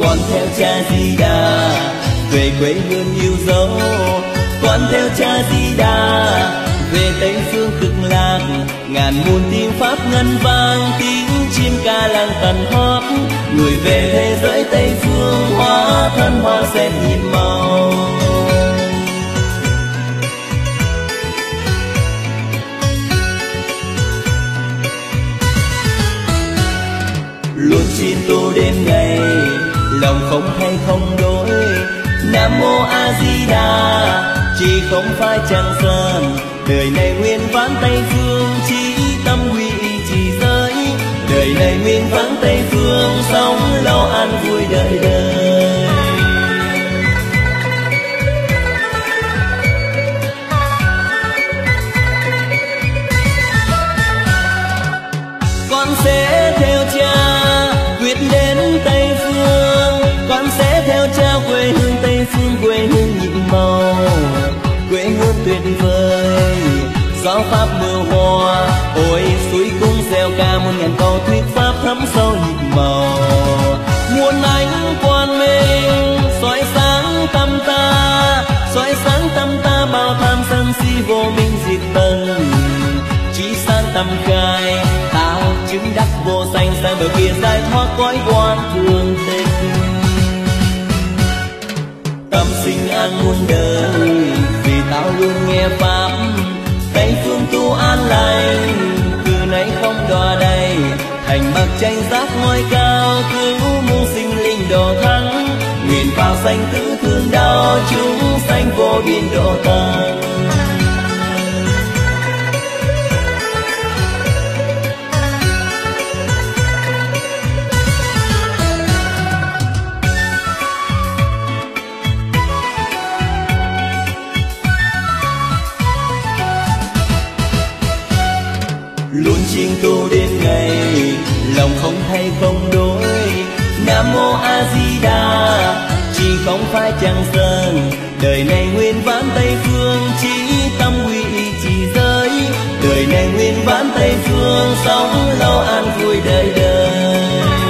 con theo cha Di Đà về quê hương yêu dấu. Con theo cha Di Đà về Tây phương cực lạc, ngàn muôn tiếng pháp ngân vang, tiếng chim ca làng tần hót. Người về thế giới Tây phương hóa thân hoa sen nhiệm màu. Luôn xin tu đêm ngày, lòng không thay không đổi. Nam mô A Di Đà, chỉ không phải chẳng sơn. Đời này nguyên vãn Tây phương, chỉ tâm quy y trì giới. Đời này nguyên vãn Tây phương, sống lâu an vui đời đời. Con sẽ theo cha quyết đến Tây phương, con sẽ theo cha quê hương Tây phương, quê hương nhiệm màu, quê hương tuyệt vời. Gió pháp mưa hoa, ôi suối cung reo ca, muôn ngàn câu thuyết pháp thấm sâu nhịp màu. Muôn ánh quang minh soi sáng tâm ta, soi sáng tâm ta, bao tham sân si vô minh diệt tận. Chí sáng tâm khai, ta chứng đắc vô sanh, sang bờ kia giải thoát cõi quan thường tình. Tâm sinh an muôn đời, vì tao luôn nghe pháp. Tây phương tu an lành, từ nay không đọa đầy. Thành bậc tranh giác ngôi cao, cứu muôn sinh linh độ thắng. Nguyện vào sanh tử thương đau, chúng sanh vô biên độ tận. Luôn siêng tu đêm ngày, lòng không thay không đổi. Nam mô A Di Đà, chỉ không phải chẳng sơn. Đời này nguyên vãn Tây phương, chỉ tâm quy y trì giới. Đời này nguyên vãn Tây phương, sống lâu an vui đời đời.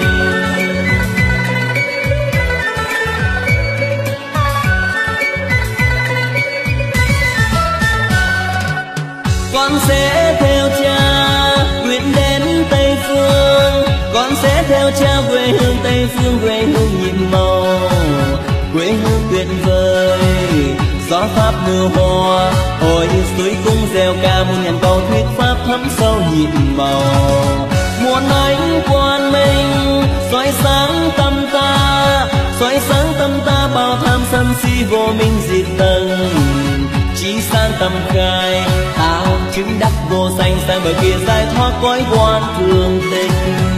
Con sẽ theo cha quyết đến Tây phương, con sẽ theo cha quê hương Tây phương, quê hương nhiệm màu, quê hương tuyệt vời. Gió pháp mưa hoa, ôi suối cung reo ca, muôn ngàn câu thuyết pháp thấm sâu nhịp màu. Muôn ánh quang minh soi sáng tâm ta, soi sáng tâm ta, bao tham sân si vô minh diệt tận. Chí sáng tâm khai, ta chứng đắc vô sanh, sang bờ kia giải thoát cõi quan thường tình.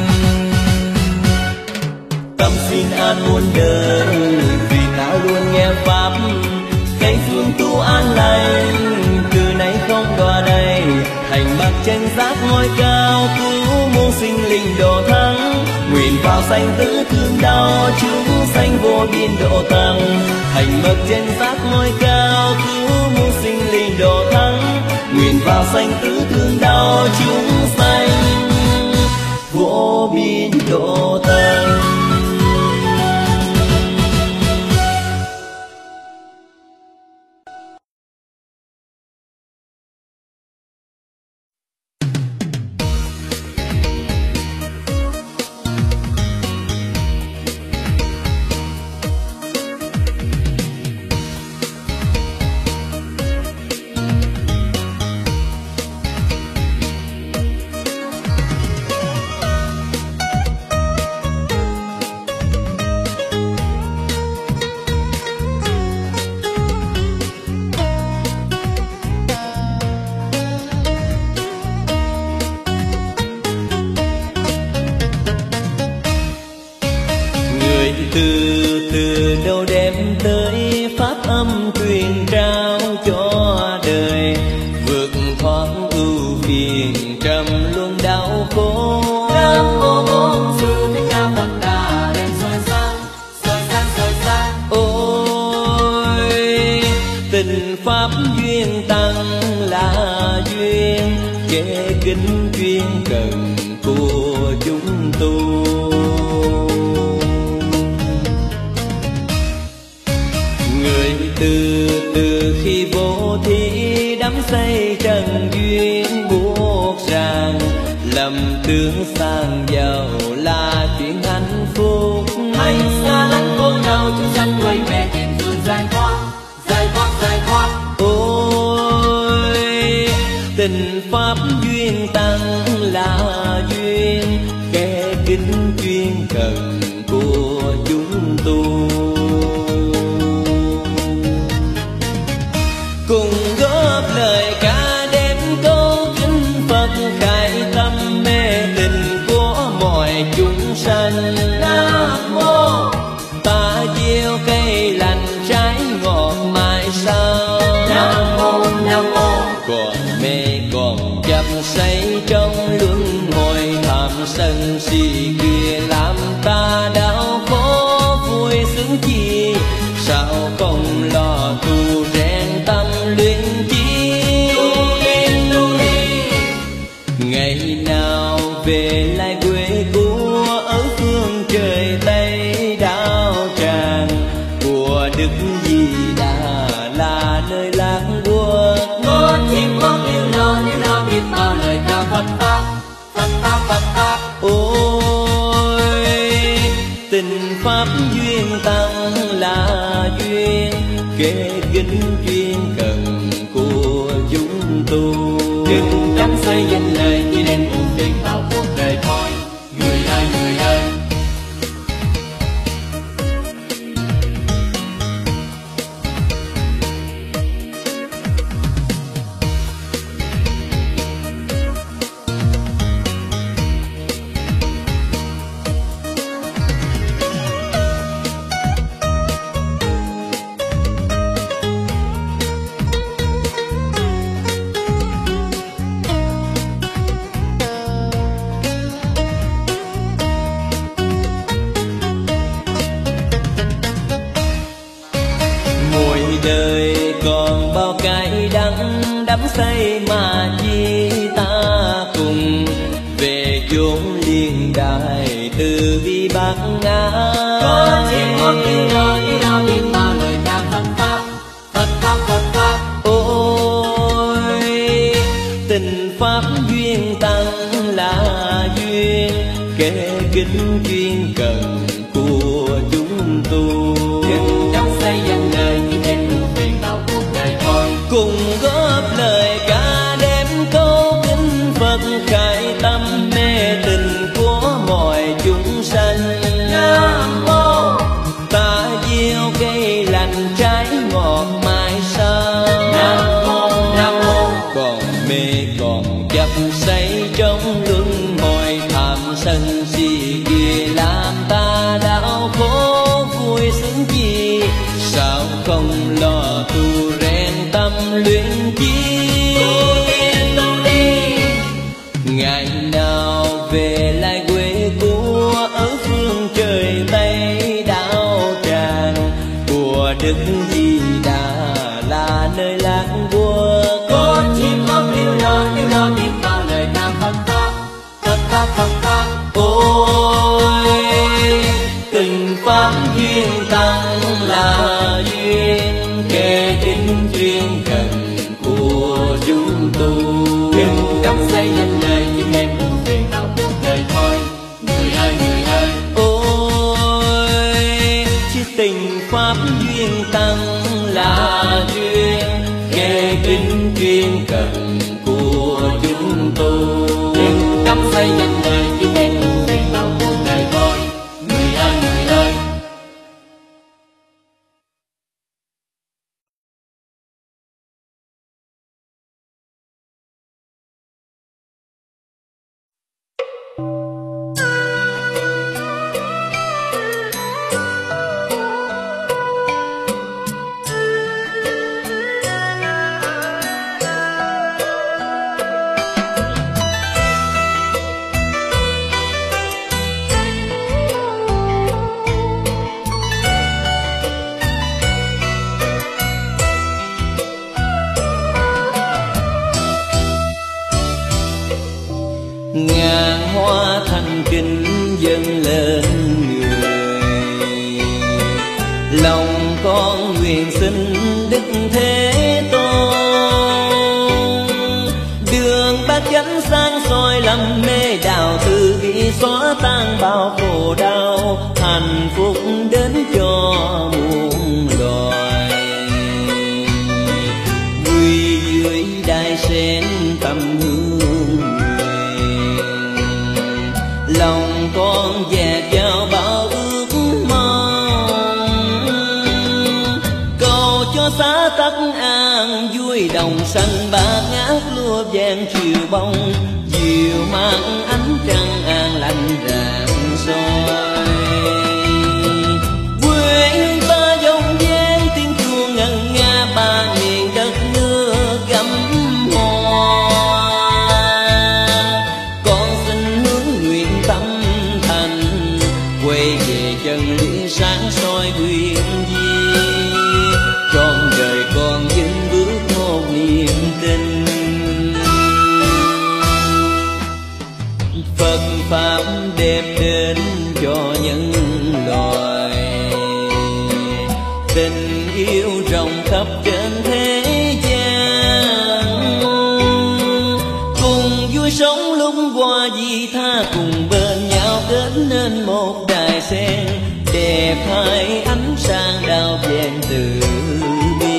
Tâm xin an muôn đời, vì ta luôn nghe pháp. Tây phương tu an lành, từ nay không đọa đầy. Thành bậc tranh giác ngôi cao, cứu muôn sinh linh độ thắng. Nguyện vào sanh tử thương đau, chúng sanh vô biên độ tăng. Thành bậc tranh giác ngôi cao, cứu muôn sinh linh độ thắng. Nguyện vào sanh tử thương đau, chúng sanh vô biên độ tăng. Từ đâu đem tới pháp âm truyền trao cho đời, vượt thoát ưu phiền trầm luân đau khổ. Nam mô Bổn Sư Thích Ca Mâu Ni Đà, đem soi sáng, soi sáng, soi sáng. Ôi tình pháp duyên tăng là duyên, kể kính chuyên cần của chúng tu. từ từ khi vô thi đắm say trần duyên buộc ràng, lầm tưởng sang giàu là chuyện hạnh phúc. Anh xa lánh buông đầu chúng sanh quay về tìm phương giải thoát, giải thoát, giải thoát. Ôi tình pháp duyên tăng là duyên, kẻ kính chuyên cần của chúng tu. Cùng góp lời ca đêm câu kính Phật, khai tâm mê tình của mọi chúng sanh. Nam mô Ta gieo cây lành trái ngọt mai sau. Nam mô Nam mô. Còn mê còn chấp say trong luân hồi tham sân si kia, làm ta đau khổ vui sướng chi. Sao không lo tu rèn tâm luyện chi. Ngày nào về lại quê của ở phương trời Tây Đao Tràng, của Đức Di Đà là nơi lạc quốc. Có chim có yêu lo biết bao lời ca Phật pháp, Phật pháp, Phật pháp. Ôi tình pháp duyên tăng là duyên, kẻ kính chuyên cần của chúng tu. Đừng đắm say danh lời chỉ nên buồn phiền vào cuộc đời thôi. Người ơi, người ơi. Đời còn bao cay đắng đắm say mà chi, ta cùng về chốn liên đài từ bi bát ngát. Có chim có yêu lo biết bao lời ca Phật pháp, Phật pháp, Phật pháp. Ôi tình pháp duyên tăng là duyên, kẻ kính chuyên cần của chúng tu. Đừng đắm say danh lời chỉ nên buồn phiền vào cuộc đời thôi. Cùng góp lời ca đêm câu kính Phật, khai tâm mê tình của mọi chúng sanh. Nam mô Ta gieo cây lành trái ngọt mai sau. Nam mô Nam mô. Còn mê còn chấp say trong luân hồi tham sân si kia, làm ta đau khổ vui sướng chi. Sao không lo tu rèn tâm luyện chi. Ngày nào về lại quê của ở phương trời Tây Đao Tràng, của Đức Di Đà là nơi lạc quốc. Có chim có yêu lo biết bao lời ca Phật pháp, Phật pháp, Phật pháp. Ôi tình pháp duyên tăng là duyên, kẻ kính chuyên cần của chúng tu. Đừng đắm say danh lời chỉ nên buồn phiền vào cuộc đời thôi. Người ơi, người ơi. Ôi chứ tình pháp duyên tăng là duyên, kẻ kính chuyên cần của chúng tu. Đừng đắm say danh lời chỉ nên buồn phiền vào cuộc đời thôi. Người ơi, người ơi. Ngàn hoa thành kính dâng lên người, lòng con nguyện nguyện xin Đức Thế Tôn. Đường bát chánh sáng soi lầm mê đạo, từ bi xóa tan bao khổ đau, hạnh phúc đến cho muôn loài. Quy dưới đài sen tâm hương nguyện, lòng con dạt vào bao ước mong. Cầu cho xã Tắc An vui đồng sanh bát ngát lúa vàng chiều bông, dịu mang ánh trăng an lành rạng soi. Quê hương ta dòng dáng tiếng chuông ngân nga, ba miền đất nước gấm hoa. Con xin hướng nguyện tâm thành, quay về chân lý sáng soi quyền di, trọn đời con vững bước một niềm tin. Phật pháp đem đến cho nhân loại, tình yêu rộng khắp trên thế gian. Cùng vui sống lúc qua di tha, cùng bên nhau kết nên một đài sen, đẹp hai ánh sáng đào vàng từ bi.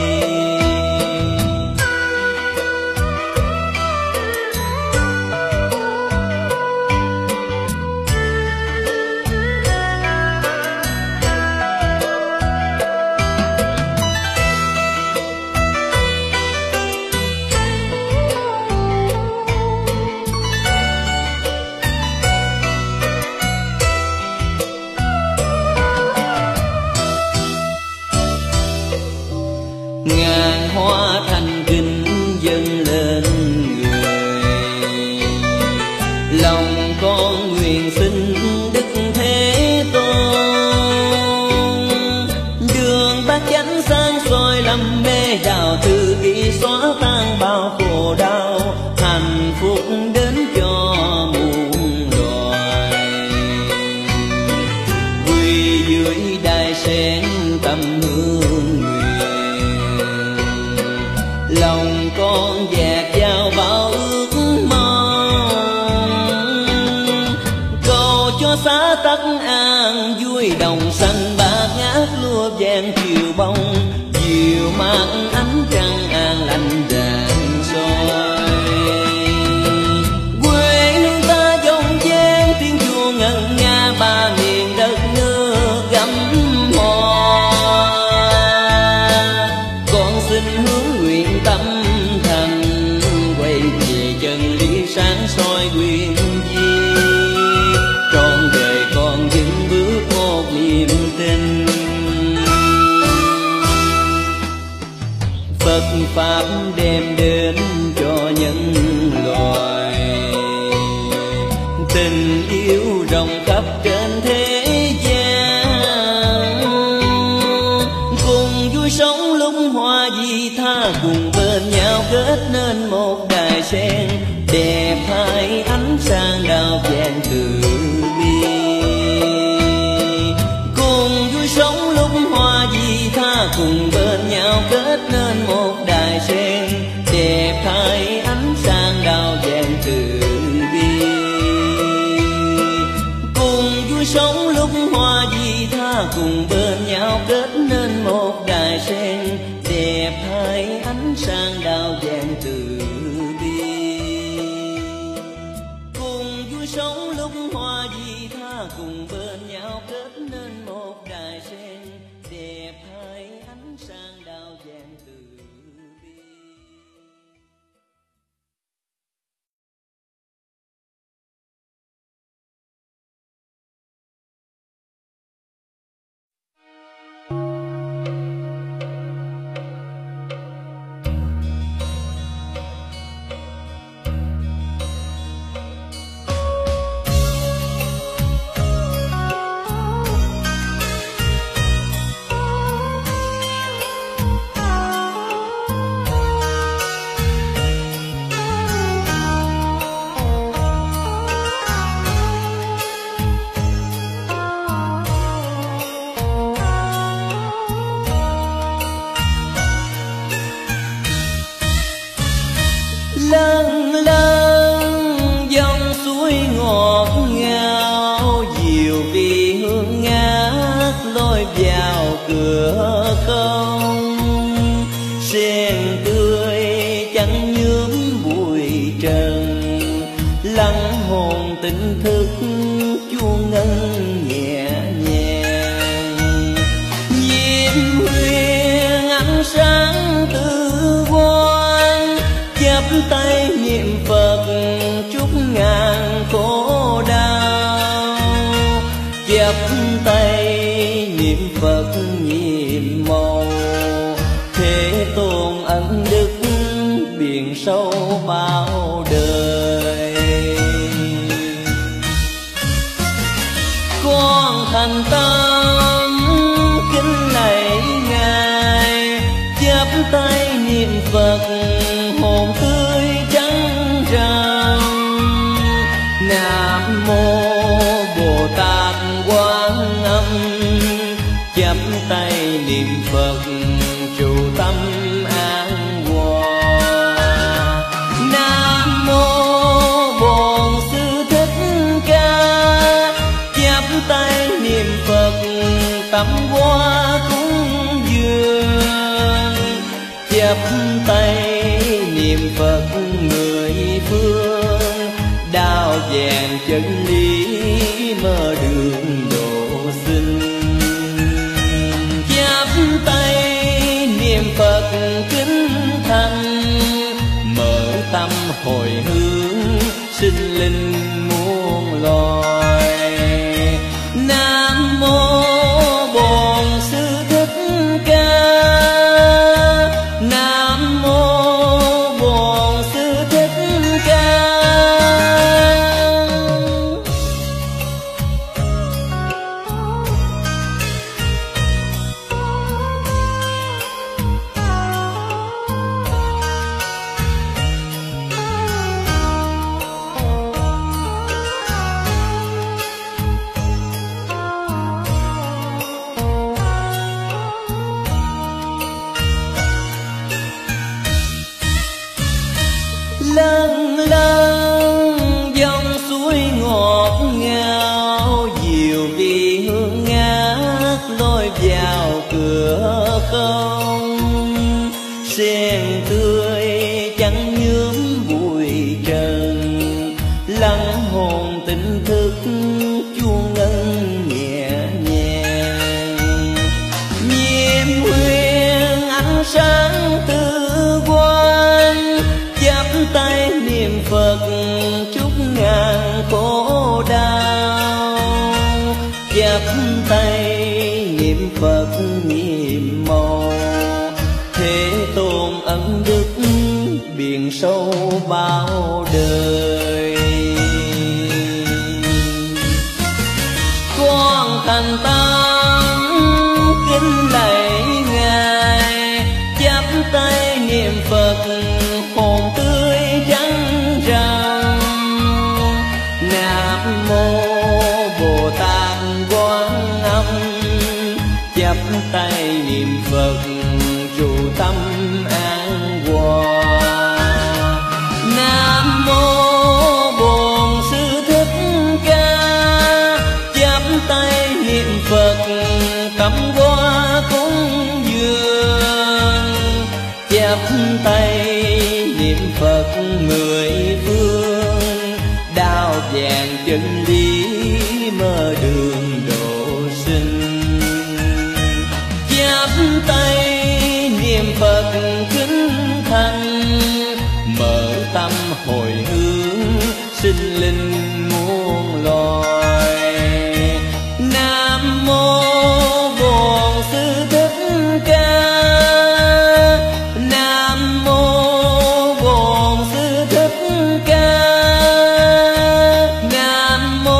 Ngàn hoa thành kính dâng lên người, lòng con nguyện xin Đức Thế Tôn. Đường bát chánh sáng soi lầm mê đạo, từ bi xóa tan bao khổ đau, hạnh phúc đến cho muôn loài. Quy dưới đài sen tâm hương nguyện, lòng con dạt vào bao ước mong. Cầu cho xã Tắc An vui đồng xanh bát ngát lúa vàng chiều bông, dịu mang ánh trăng an lành rạng soi. Quê hương ta dòng dáng tiếng chuông ngân nga, ba miền đất nước gấm hoa. Con xin hướng nguyện tâm thành, quay về chân lý sáng soi quyền di, trọn đời con vững bước một niềm tin. Phật pháp đem đến cho nhân loại, tình yêu rộng khắp trên thế gian. Cùng vui sống lúc hoa di tha, cùng bên nhau kết nên một đài sen, đẹp hai ánh sáng đào vàng từ bi. Cùng vui sống lúc hoa di tha, cùng bên nhau kết nên một đài sen, đẹp hai ánh sáng đào vàng từ bi. Cùng vui sống lúc hoa di tha, cùng bên nhau kết nên một đài sen, đẹp hai ánh sáng đào vàng từ bi. Cùng vui sống lúc hoa di tha, cùng bên nhau kết nên một đài sen, đẹp hai ánh sáng đào vàng từ bi. hồn tỉnh thức chuông ngân nhẹ nhàng. Diêm huyền ánh sáng từ quan, chắp tay niệm Phật trút ngàn khổ đau. Chắp tay niệm Phật nhiệm màu, Thế Tôn ân đức biển sâu bao đời. Con thành tâm kính lạy Ngài, chắp tay niệm Phật hồn tươi trắng răng. Nam mô Bồ Tát Quán Âm, chắp tay niệm Phật trụ tâm an hòa. Nam mô Bổn Sư Thích Ca, chắp tay niệm Phật tắm hoa cúng dường. Chắp tay niệm Phật mười phương, đao vàng chân lý mở đường độ sinh. Chắp tay niệm Phật kính thành, mở tâm hồi hướng sinh linh muôn loài. Nam mô Bổn Sư Thích Ca, Nam mô Bổn Sư Thích Ca. Lân lân dòng suối ngọt ngào, diệu vị hương ngát lối vào cửa không. Sen tươi chẳng nhuốm bụi trần, lắng hồn tỉnh thức chuông ngân nhẹ nhàng. Nhiệm huyền ánh sáng từ quan, chắp tay niệm Phật trút ngàn khổ đau. Chắp tay niệm Phật nhiệm màu, Thế Tôn ân đức biển sâu bao đời. Con thành tâm kính lạy Ngài, chắp tay niệm Phật hồn tươi trắng răng. Nam mô Bồ Tát Quán Âm, chắp tay niệm Phật trụ tâm an hòa. Nam mô Bổn Sư Thích Ca, chắp tay niệm Phật cắm hoa cúng dường. Chắp tay niệm Phật mười phương, đao vàng chân lý mở đường độ sinh. Chắp tay niệm Phật kính thành, mở tâm hồi hướng sinh linh muôn loài. Nam mô Bổn Sư Thích Ca, Nam mô Bổn Sư Thích Ca, Nam mô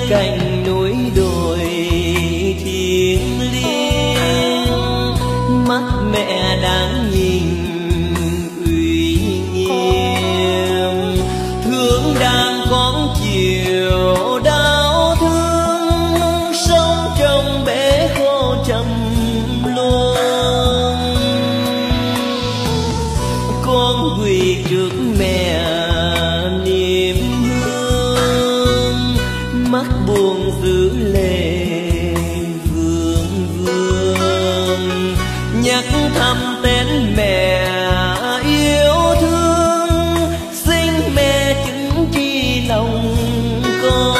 cạnh núi đồi thiêng liêng, mắt mẹ đáng nhìn uy nghiêm, thương đang con chiều đau thương, sống trong bể khô trầm luân. Con quỳ trước mẹ niềm hương, mắt buồn giữ lệ vương vương, nhắc thăm tên mẹ yêu thương, xin mẹ chứng chi lòng con.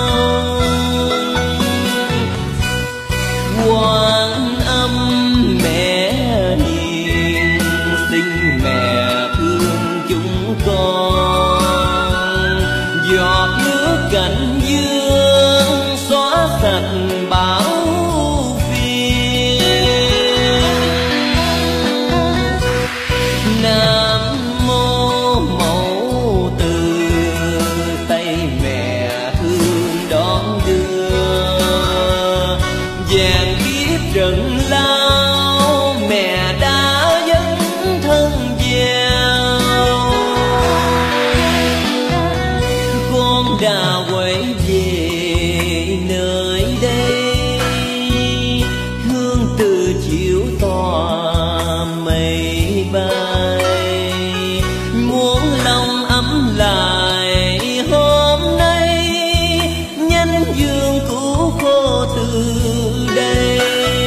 Quan âm mẹ hiền, xin mẹ thương chúng con, giọt nước cảnh dương xóa sạch bão phiền. Nam mô mẫu từ, tay mẹ thương đón đưa, vàng kiếp trận lao mẹ đã dấn thân gieo. Con đã quay về nơi đây, hương từ chiều tỏa mây bay, muốn lòng ấm lại hôm nay, nhân dương cứu khô từ đây.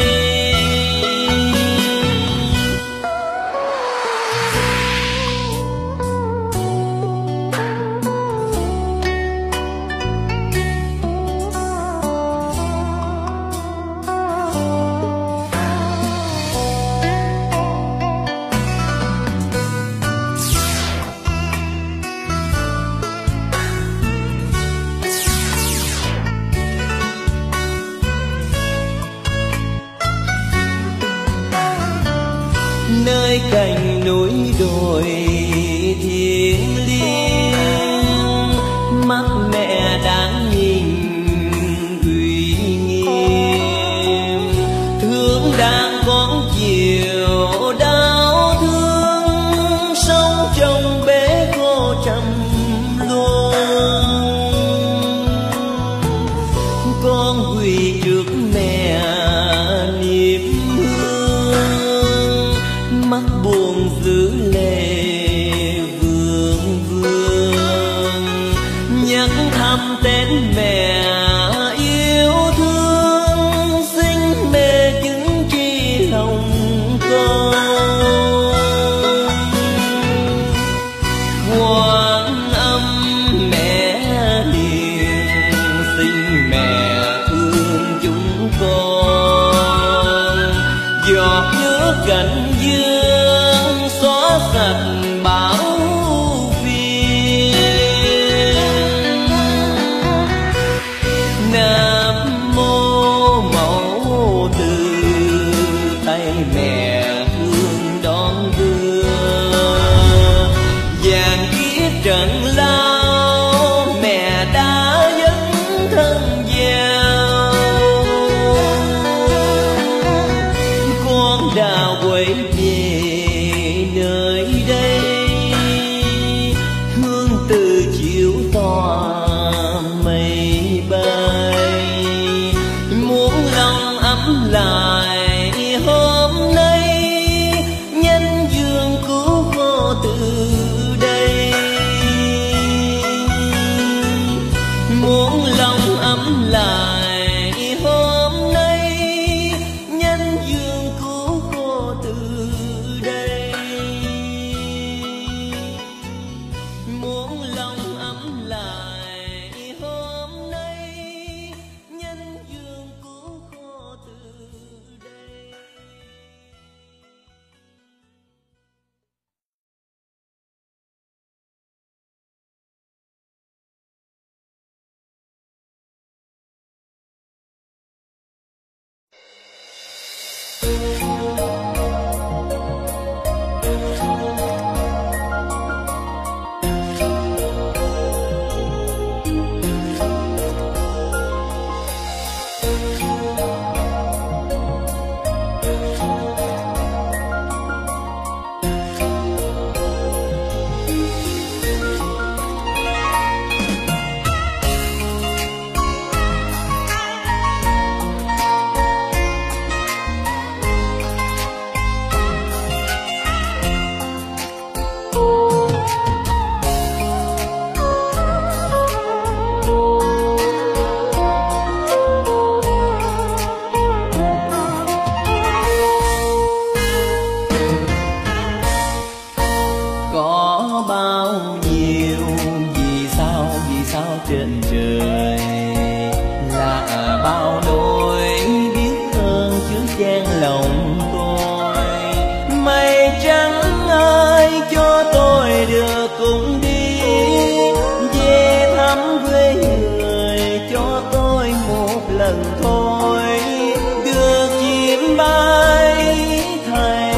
Nơi cạnh núi đồi thiêng liêng, mắt mẹ đáng nhìn uy nghiêm, thương đang con chiều đau thương, sống trong bể khô trầm luân. Con quỳ trước mẹ niềm hương, mắt buồn giữ lệ vương vương, nhắc thăm tên mẹ yêu thương, xin mẹ chứng chi lòng con. Quan âm mẹ hiền, xin mẹ thương chúng con, giọt nước cảnh dương xóa sạch bão phiền. Nam mô mẫu từ, tay mẹ thương đón đưa, vàng kiếp trận lao mẹ đã dấn thân gieo. Con đã quay về nơi đây, hương từ chiều tỏa mây bay, muốn lòng ấm lại hôm nay, nhân dương cứu khô từ đây. Muốn lòng ấm lại hôm nay, nhân dương cứu khô từ đây. Muốn lòng ấm lại hôm nay, nhân dương cứu khô từ đây. trên trời, là bao nỗi biết ơn chứa chan lòng tôi. Mây trắng ơi cho tôi được cùng đi về thăm quê người, cho tôi một lần thôi được chim bay thầy.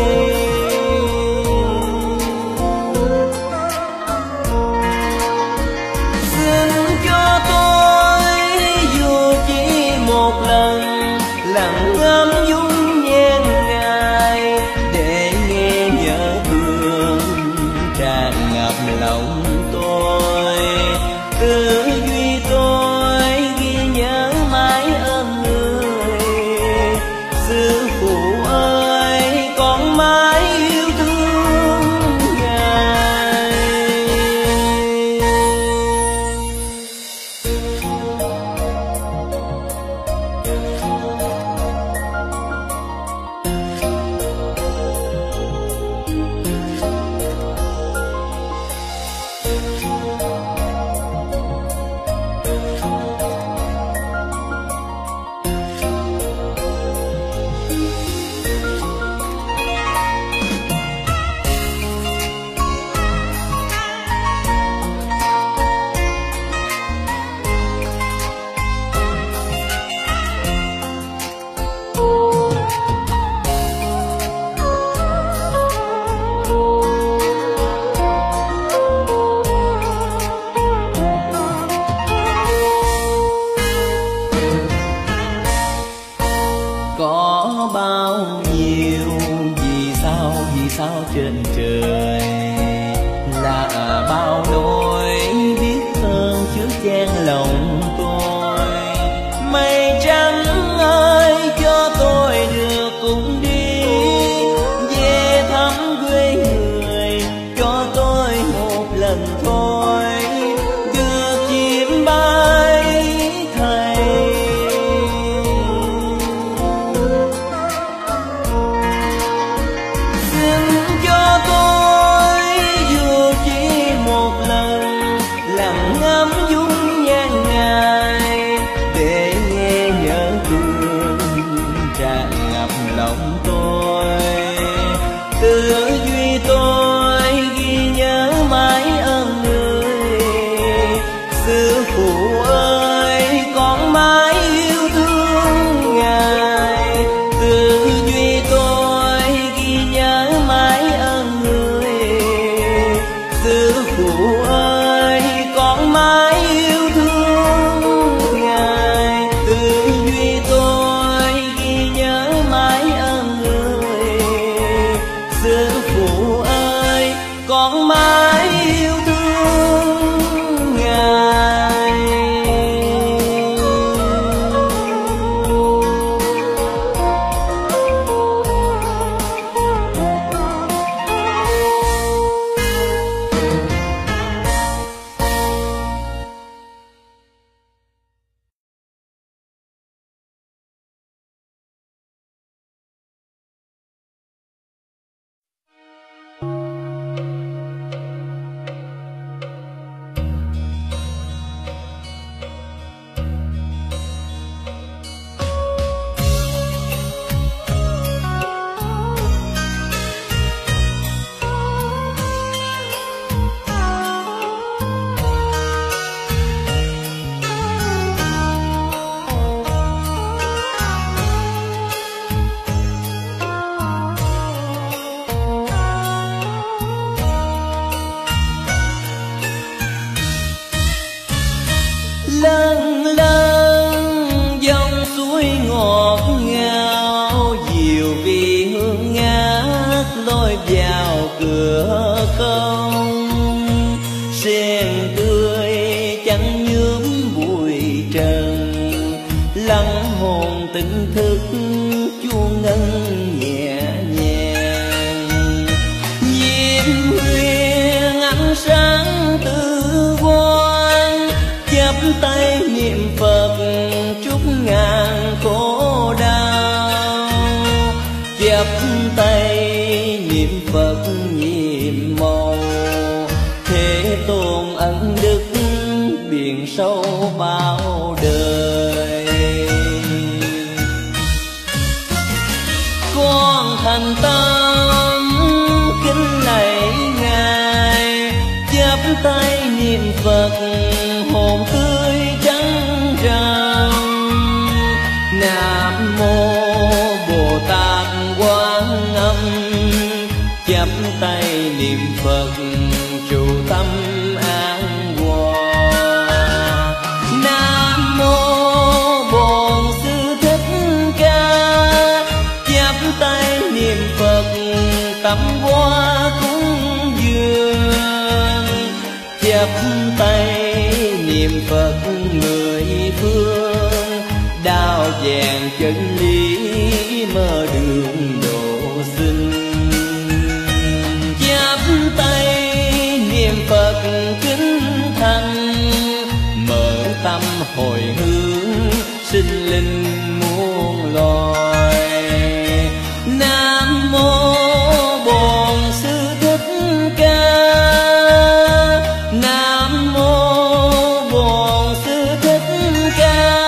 Xin cho tôi dù chỉ một lần lặng ngắm dung nhan ngài, để nghe nhớ thương tràn ngập lòng tôi. Tư duy tôi ghi nhớ mãi ơn người, sư phụ ơi con mãi yêu thương ngài. Có bao nhiêu vì sao trên trời, là bao nỗi biết ơn chứa chan lòng tôi. Mây trắng ơi cho tôi được cùng đi về thăm quê người, cho tôi một lần thôi được chim bay thầy. Xin cho tôi dù chỉ một lần lặng ngắm dung nhan ngài, để nghe nhớ thương tràn ngập lòng tôi. Tư duy tôi ghi nhớ mãi ơn người, sư phụ ơi con mãi yêu thương ngài. Tư duy tôi ghi nhớ mãi ơn người, sư phụ ơi con mãi yêu thương ngài. Tư duy tôi ghi nhớ mãi ơn người, sư phụ ơi con mãi yêu thương ngài. Lân lân dòng suối ngọt ngào, diều vì hương ngát lôi vào cửa không. Sen tươi chẳng nhuốm bụi trần, lắng hồn tỉnh thức chuông ngân nhẹ nhàng. Diêm huyền ánh sáng từ quan, chắp tay niệm Phật biển sâu bao đời. Con thành tâm kính lạy Ngài, chắp tay niệm Phật hồn tươi trắng răng. Nam mô Bồ Tát Quán Âm, chắp tay niệm Phật trụ tâm an hòa. Nam mô Bổn Sư Thích Ca, chắp tay niệm Phật tắm hoa cúng dường. Chắp tay niệm Phật mười phương, đạo vàng chân lý mở đường độ sinh. Chắp tay niệm Phật kính thành, mở tâm hồi hướng sinh linh muôn loài. Nam mô Bổn Sư Thích Ca, Nam mô Bổn Sư Thích Ca.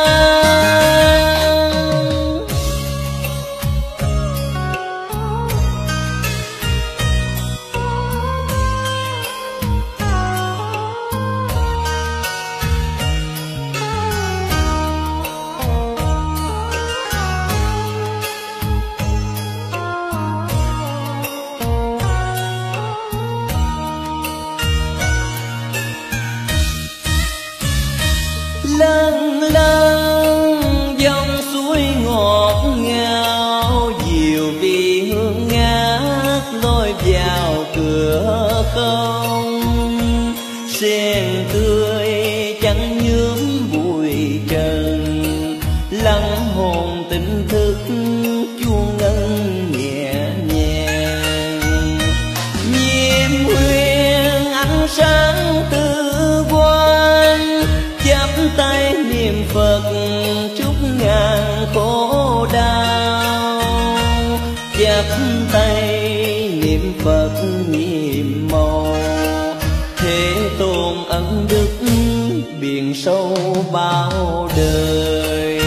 Lân lân dòng suối ngọt ngào, diệu vị hương ngát lối vào cửa không. Sen tươi chẳng nhuốm bụi trần, lắng hồn tỉnh thức chuông ngân nhẹ nhàng. Nhiệm huyền ánh sáng tư quan, chắp tay niệm Phật trút ngàn khổ đau. Chắp tay niệm Phật nhiệm màu, Thế Tôn ân đức biển sâu bao đời.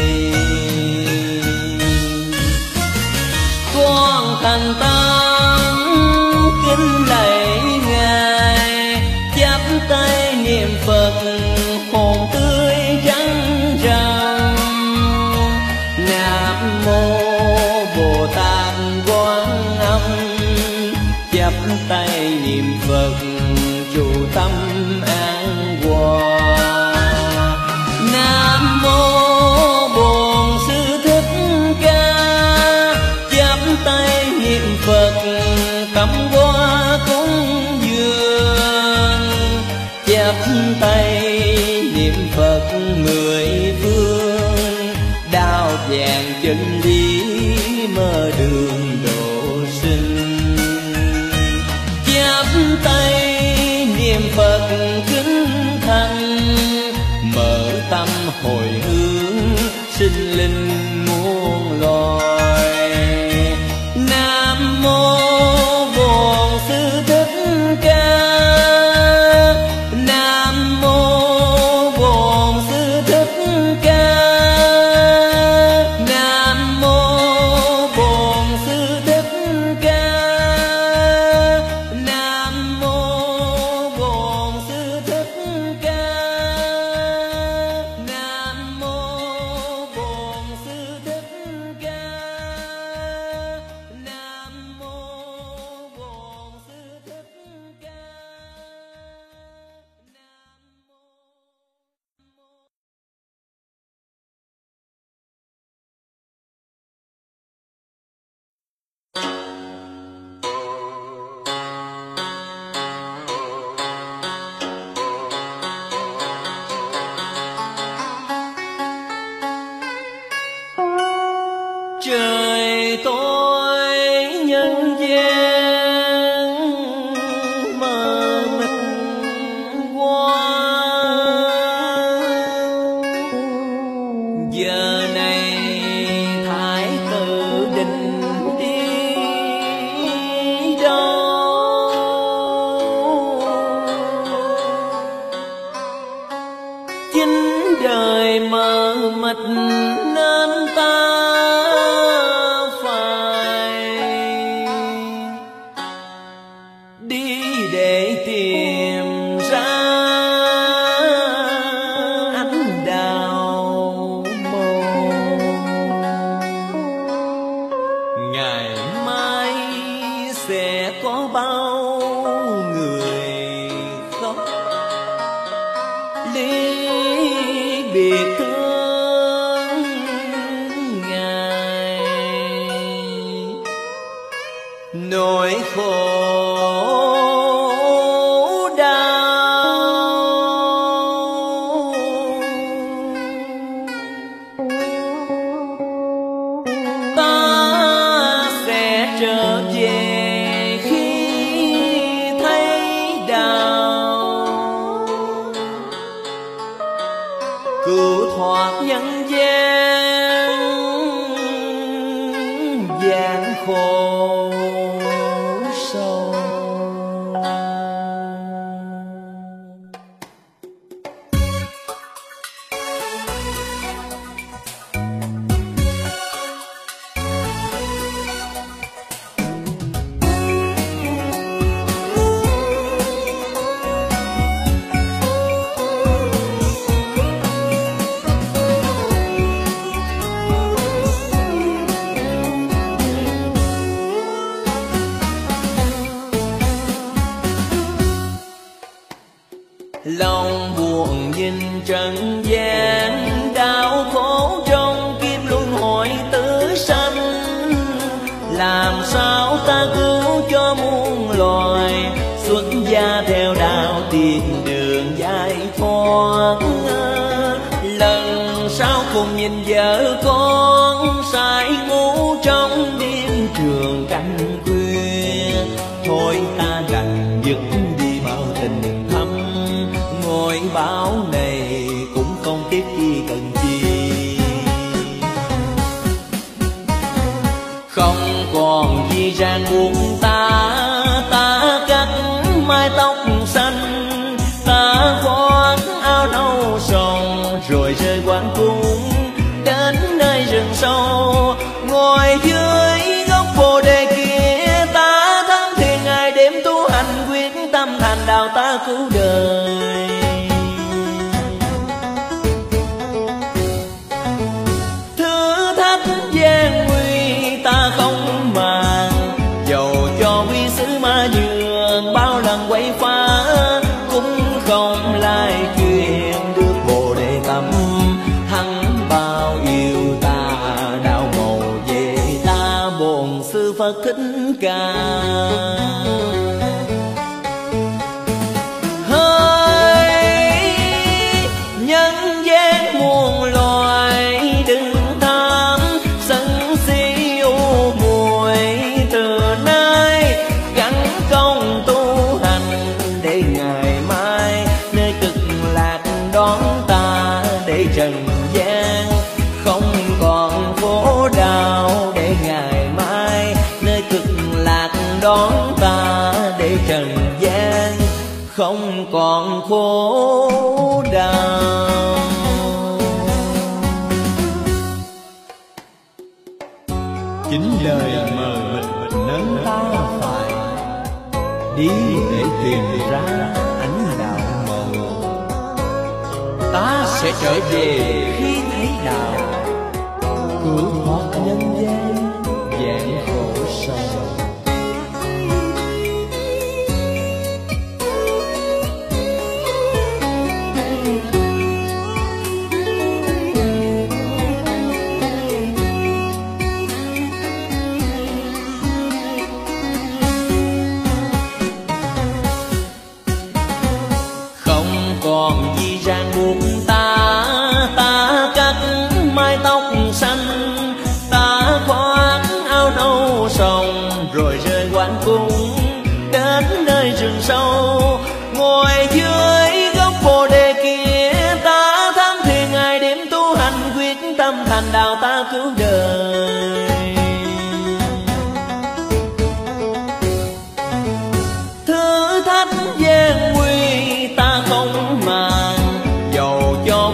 Con thành tâm kính lạy Ngài, chắp tay niệm Phật hồn tươi trắng răng. Nam mô Bồ Tát Quán Âm, chắp tay niệm Phật trụ tâm an hòa. Nam mô Bổn Sư Thích Ca, chắp tay niệm Phật tắm hoa cúng dường. Chắp tay niệm Phật mười phương, đạo vàng chân lý mở đường độ sinh. Chắp tay chính đời mờ mịt nên ta phải đi để tìm ra ánh đào màu. Ngày mai sẽ có bao người khóc ly biệt thương ngày, nỗi khổ đau ta sẽ trở về khi thấy đau, cứu thoát nhân gian gian khổ sâu. Lòng buồn nhìn trần gian, đau khổ trong kiếp luân hồi tử sanh. Làm sao ta cứu cho muôn loài, xuất gia theo đạo tìm đường giải thoát. Lần sau cùng nhìn vợ con say ngủ trong đêm trường canh khuya, thôi ta đành dứt đi bao tình thâm. Ngôi báo này cũng không tiếc chi cần chi, không còn gì ràng buộc ta. Ta cắt mái tóc xanh, ta khoác áo nâu sòng, rồi rời quan cung đến nơi rừng sâu. Ngồi dưới gốc bồ đề kia, ta thắm thiền ngày đêm tu hành, quyết tâm thành đạo ta cứu đời. Thử thách gian nguy ta không màng, dầu cho quy sứ ma nhường bao lần quay phá, cũng không lại chuyện được bồ đề tâm. Hắn bao yêu ta đạo màu về ta, bổn sư Phật Thích Ca. Nhân gian muôn loài đừng tham sân si u muội, từ nay gắn công tu hành để ngày mai nơi cực lạc đón ta. Để trần gian không còn khổ đau, để ngày mai nơi cực lạc đón ta. Để trần gian không còn khổ đau. Chính đời mờ mịt nên ta phải đi để tìm ra ánh đạo màu. Ta sẽ trở về khi thấy đạo, cứu thoát nhân gian gian khổ sâu. Còn gì ràng buộc ta, ta cắt mái tóc xanh, ta khoác áo nâu sòng, rồi rời quan cung đến nơi rừng sâu. Ngồi dưới gốc bồ đề kia, ta thắm thiền ngày đêm tu hành, quyết tâm thành đạo ta cứu đời. Thử thách gian nguy ta không màng, dầu cho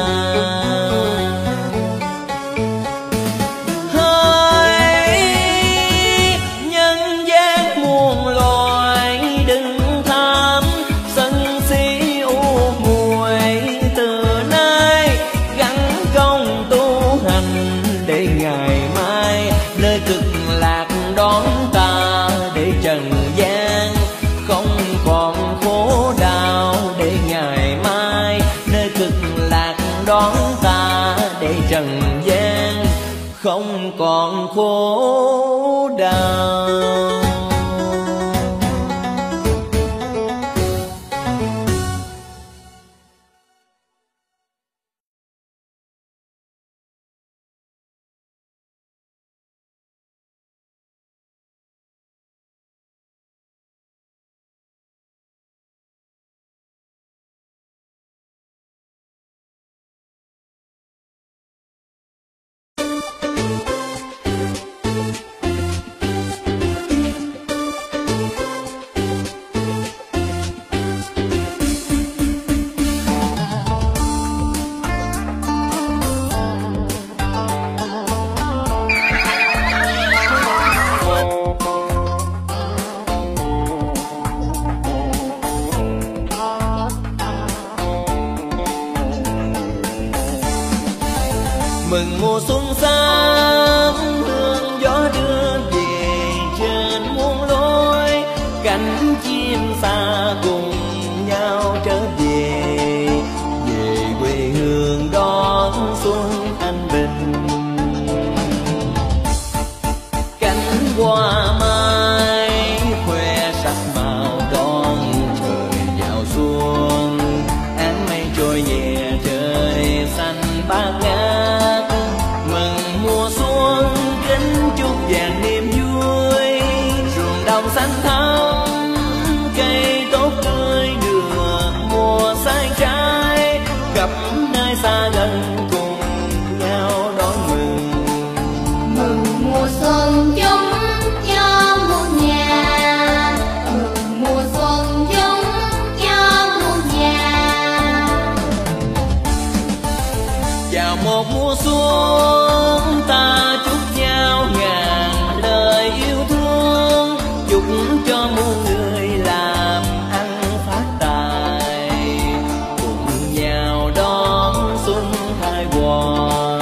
Hỡi nhân gian muôn loài đừng tham sân si u muội, từ nay gắn công tu hành để ngày mai nơi cực lạc đón ta, để trần gian không còn khổ đau, để ngày mai nơi cực lạc đón ta, để trần gian không còn khổ đau. Mừng mùa xuân sang hương gió đưa về trên muôn lối, cánh chim xa cùng nhau trở về, về quê hương đón xuân an bình. Cánh hoa mai khoe sắc màu đón trời vào xuân, áng mây trôi nhẹ trời xanh bát ngát. Mừng mùa xuân kính chúc vàng niềm vui, ruộng đồng xanh thắm cây tốt tươi được mùa sai trái, gặp nơi xa gần cùng nhau đón mừng. Mừng mùa xuân chúng cho muôn nhà, mừng mùa xuân chúng cho muôn nhà. Vào một mùa xuân ta chúc nhau ngàn lời yêu thương, chúc cho muôn người làm ăn phát tài, cùng nhau đón xuân hai hòa.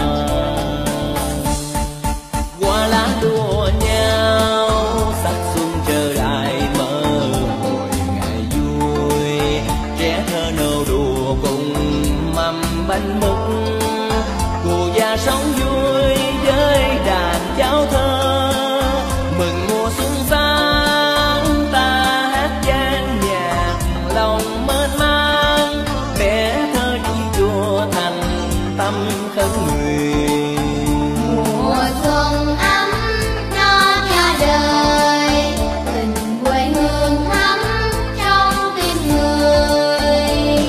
Qua lá đua nhau sắc xuân chờ lại mơ hồi ngày vui, trẻ thơ nô đùa cùng mâm bánh múc, cô già sống vui với đàn cháu thơ. Mừng mùa xuân sang ta hát vang nhạc lòng mến mang, bé thơ đi chùa thành tâm khấn nguyện. Mùa xuân ấm no cho đời, tình quê hương thắm trong tim người.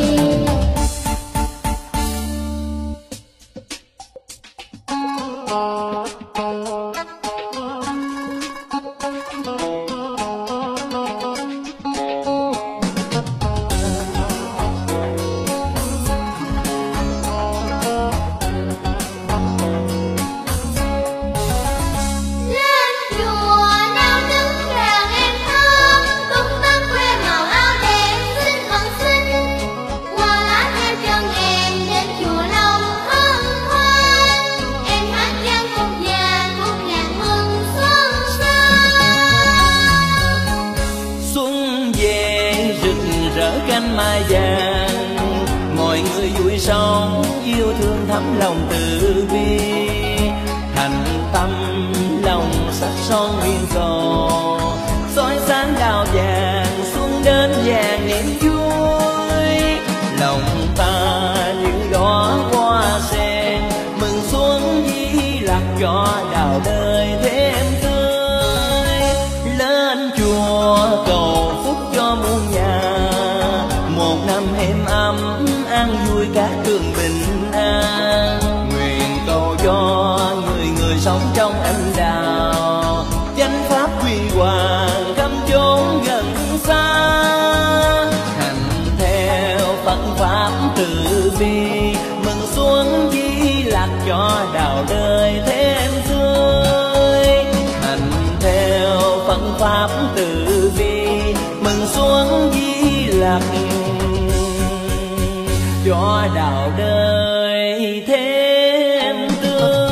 Lên chùa nao nức đàn em thơm, tung tăng khoe màu áo đẹp xinh còn xinh. Qua lá theo chân em đến chùa Long hân hoan, em hát vang khúc nhạc mừng xuân sang. Xuân về rực rỡ cánh mai vàng, mọi người vui sống yêu thương thắm lòng từ bi, thành tâm lòng sắc son nguyên cầu, soi sáng đào vàng xuân đến vàng niềm vui. Lòng ta như đóa hoa sen mừng xuân di lạc cho đào đời thêm tươi. Lên chùa cầu phúc cho muôn nhà, một năm êm ấm an vui cả trường bình an. Nguyện cầu cho người người sống trong anh đào, chánh pháp cho đào đời thêm tươi. Hành theo phân pháp từ bi, mừng xuống Di Lặc cho đào đời thêm tươi.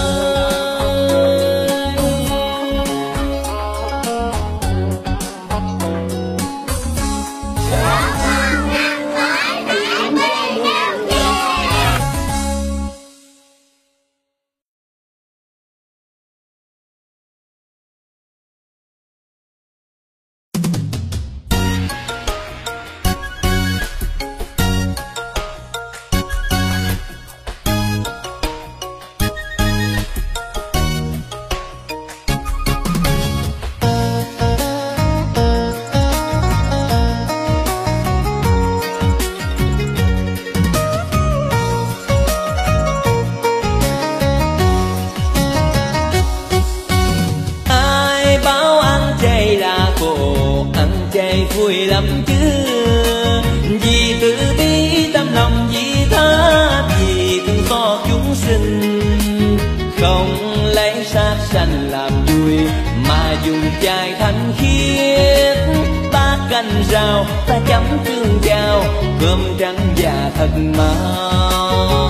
Vui lắm chứ, vì từ bi tâm lòng vì tha, vì thương xót chúng sinh. Không lấy sát sanh làm vui, mà dùng chai thanh khiết. Ba cành rào ta chấm tương giao, cơm trắng và thật mau.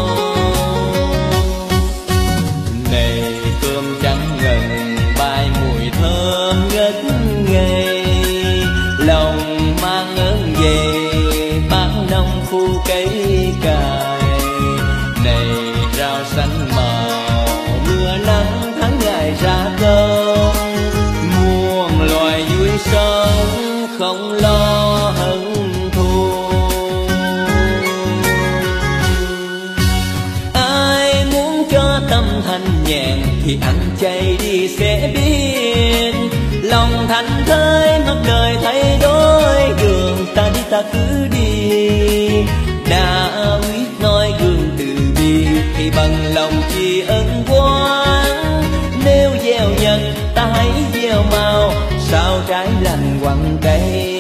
Này cơm trắng ngần bay mùi thơm ngất ngây, lòng mang ơn về bác nông khu cây cài. Này rau xanh màu mưa nắng tháng ngày ra công, muôn loài vui sống không lo hận thù. Ai muốn cho tâm thanh nhàn thì ăn chay đi sẽ biết. Lòng thành thơi mất đời thay đổi, đường ta đi ta cứ đi. Đã quyết nói gương từ bi thì bằng lòng tri ân quán. Nếu gieo nhân ta hãy gieo màu, sao trái lành quặng cây.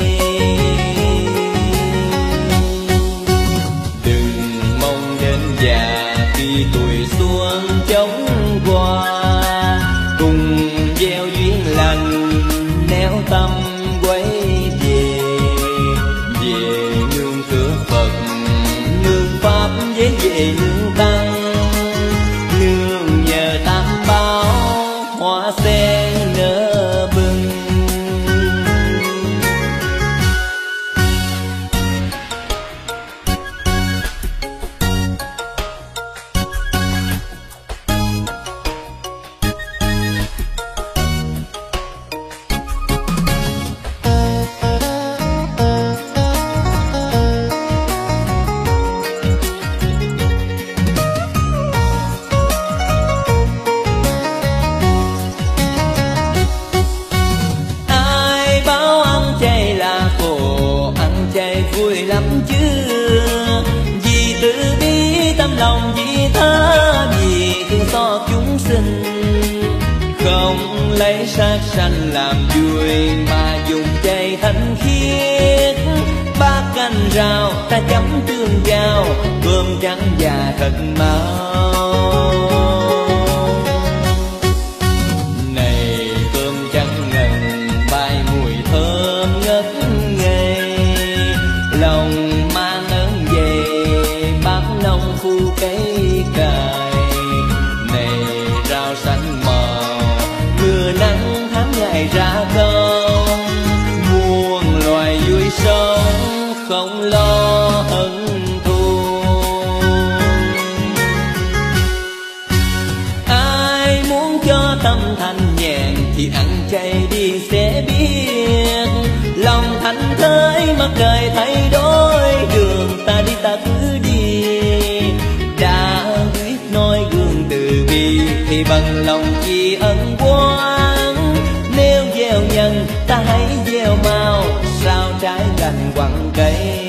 Đừng mong đến già khi tuổi xuân chóng qua, cùng gieo duyên lành néo tâm quay về. Về nương cửa Phật, nương Pháp với về nương Tăng, nương nhờ tam bảo hoa sen nở bừng. Vui lắm chứ, vì từ bi tâm lòng vì tha, vì thương xót chúng sinh. Không lấy sát sanh làm vui, mà dùng chay thanh khiết. Ba cành rào ta chấm tương giao, cơm trắng và thật mau. Này cơm trắng ngần bay mùi thơm ngất ngây, lòng mang ơn về bác nông khu cây cài. Này rau xanh màu mưa nắng tháng ngày ra công, muôn loài vui sống không lo hận thù. Ai muốn cho tâm thanh nhàn thì ăn chay đi sẽ biết. Lòng thành thơi mất đời thay đổi, đường ta đi ta cứ đi. Đã quyết nói gương từ bi thì bằng lòng tri ân quán. Nếu gieo nhân ta hãy gieo màu, sao trái lành quặng cây.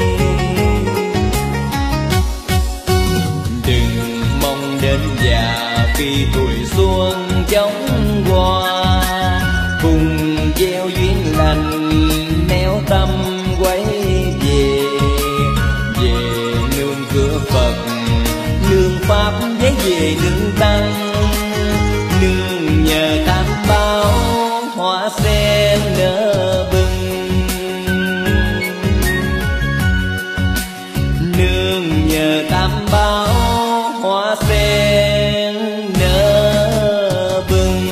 Đừng mong đến già khi tuổi xuân chóng qua, cùng gieo duyên lành néo tâm quay về. Về nương cửa Phật, nương pháp giấy về nương tăng. Nương nhờ tam bảo hoa sen nở bừng, nương nhờ tam bảo hoa sen nở bừng.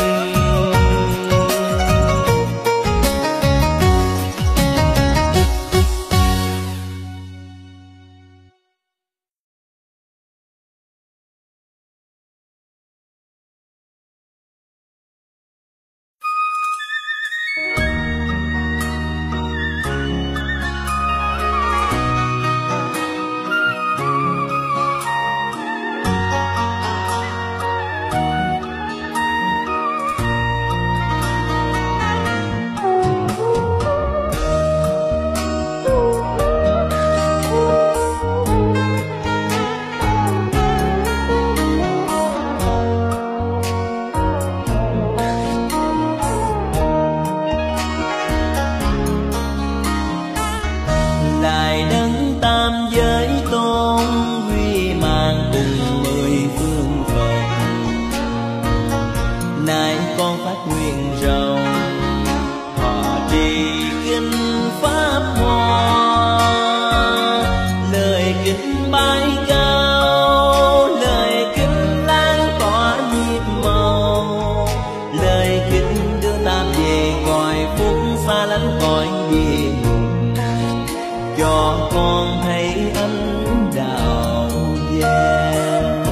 Lại đấng tam giới tôn huy mang cùng mười phương Phật. Nay con phát nguyện rộng thọ trì kinh pháp hoa. Lời kinh bay cao, lời kinh lan tỏa nhịp màu. Lời kinh đưa ta về cõi phúc xa lánh cõi địa ngục. Cho con thấy ánh đạo vàng.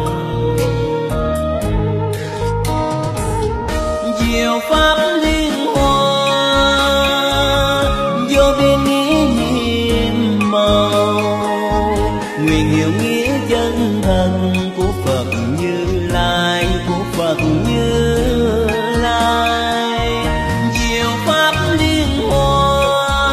Diệu pháp liên hoa vô biên nghĩa nhiệm màu. Nguyện hiểu nghĩa chân thật của Phật Như Lai, của Phật Như Lai. Diệu pháp liên hoa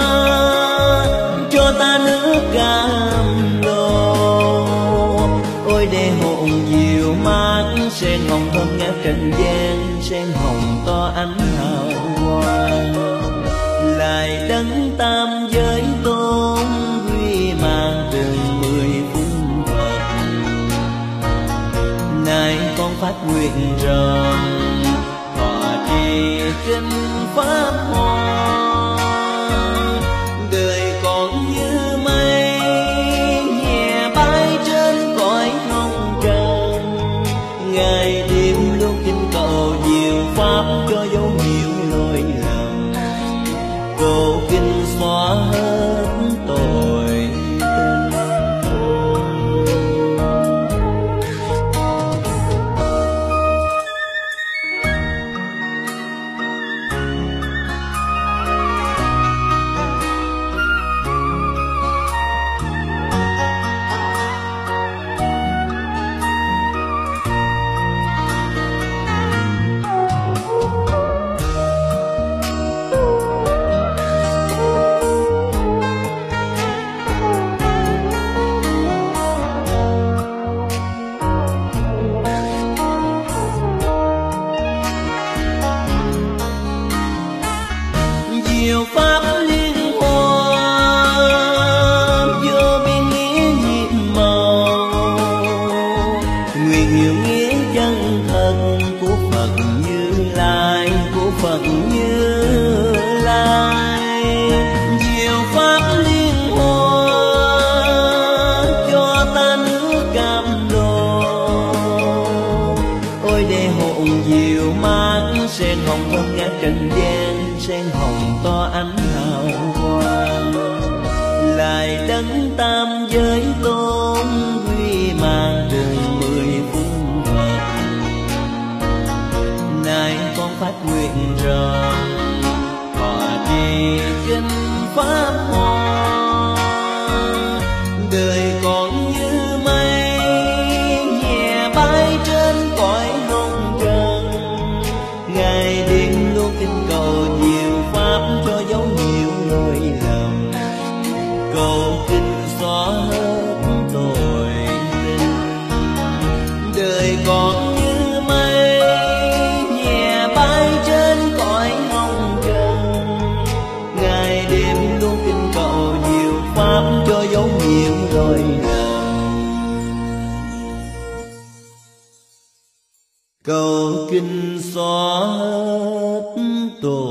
cho ta nước cam lồ. Ôi để hồn diệu mát sen hồng thơm ngát trần gian. Sen hồng to ánh hào quang. Lại đấng tam giới tôn huy mang từng mười phương Phật. Nay con phát nguyện rộng thọ trì kinh pháp hoa. Đời con như mây nhẹ bay trên cõi hồng trần. Ngày đêm luôn kinh cầu diệu pháp cho dấu hiệu lỗi lầm. Cầu kinh xóa hết tội tình. Diệu pháp liên hoa vô biên nghĩa nhiệm màu. Nguyện hiểu nghĩa chân thật của Phật Như Lai, của Phật Như Lai. Diệu pháp liên hoa cho ta nước cam lồ. Ôi để hồn diệu mát sen hồng thơm ngát trần gian. Sen hồng to ánh hào quang. Lại đấng tam giới tôn huy mang từng mười phương Phật. Nay con phát nguyện rộng thọ trì kinh pháp hoa. Đời con như mây nhẹ bay trên cõi hồng trần. Ngày đêm luôn kinh cầu diệu pháp cho dấu hiệu lỗi lầm. Cầu kinh xóa hết tội tình. Đời con như mây nhẹ bay trên cõi hồng trần. Ngày đêm luôn cầu kinh xóa hết tội.